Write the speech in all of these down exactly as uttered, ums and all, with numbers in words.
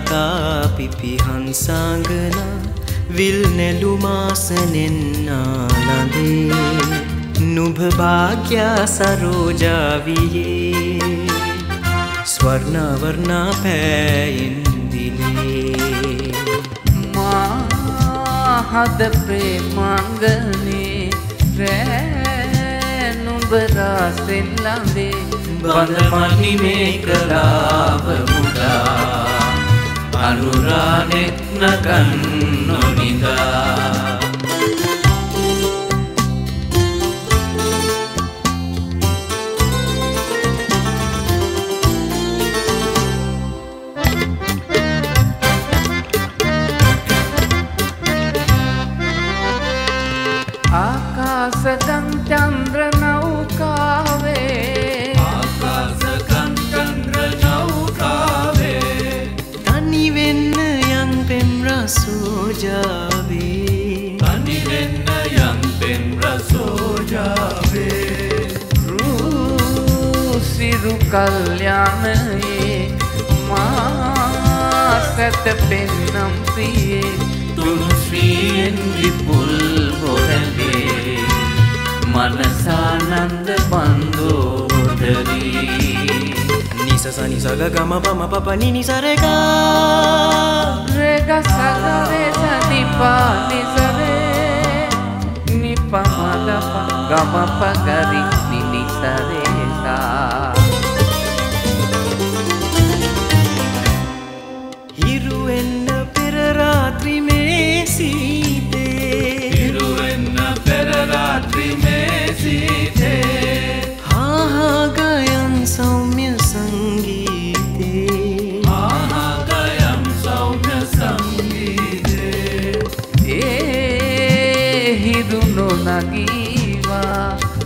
ලතා පිපිහන්සාංගන විල් නෙළුමාසනෙන්නා ලඳේ නුභ භාග්‍යා සරෝජාවියේ ස්වර්ණවර්ණා පෑයින්දිලේ මාහද ප්‍රේමංගනේ රෑ නුඹ රාසෙන් ලඳේ බඳමනි මේ කලාව මුදා අනුරානෙක් නගන් නොනිදා ආකාශගම් චන්ද්‍ර නෞකාවේ ආකාශගම් චන්ද්‍ර නෞකාවේ තනි වෙන්න යන් පෙම් රසෝජාවේ තනි වෙන්න යන් පෙම් රසෝජාවේ රුසිරු කල්යාණයේ මා සත පෙන්නම් ප්‍රියේ තුනු ශ්‍රීයෙන් විපුල් හොරවේ මනසානන්ද බන්දෝදරී නිසස නිසග ගම පම පප නිනිසරකා රෙග සගරේ සනිපා නිසරේ නිපමදප ගම පගරි නිනිසරේසා හිරුවෙන්න පෙර රාත්‍රි මේ සීතේ හිරුවෙන්න පෙර රාත්‍රි මේ සීතේ හා ගයන් සෞම්‍ය සංගීතේ හා ගයන් සෞම්‍ය සංගීතේ ඒ හිරු නොනගීවා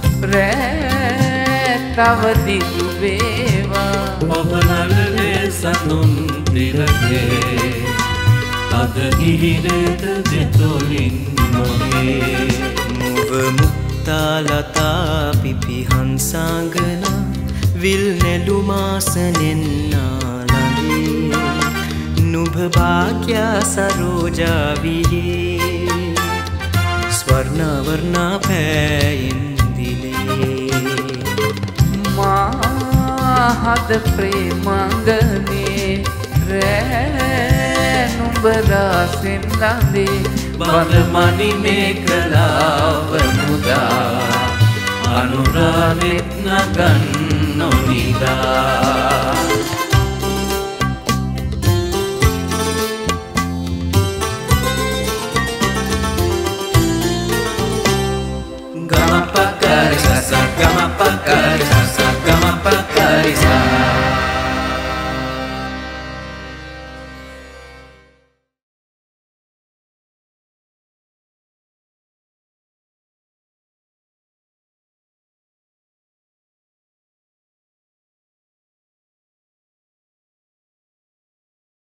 රෑ තව දිගු වේවා ඔබ නළලේ සතුන් දිරගේ අද ගිහිරේට දෙතොලින් නොවේ මුව මුක්තා ලතා පිපිහන්සාංගන විල් නෙළුමාසනෙන්නා ලඳේ නුභ භාග්‍යා සරෝජාවියේ ස්වර්ණවර්ණා පෑයින්දිලේ මාහද ප්‍රේමංගනේ රෑ නුඹ රාසෙන් ලඳේ බඳමනි මේ කලාව මුදා අනුරානෙක් නගන් නොනිදා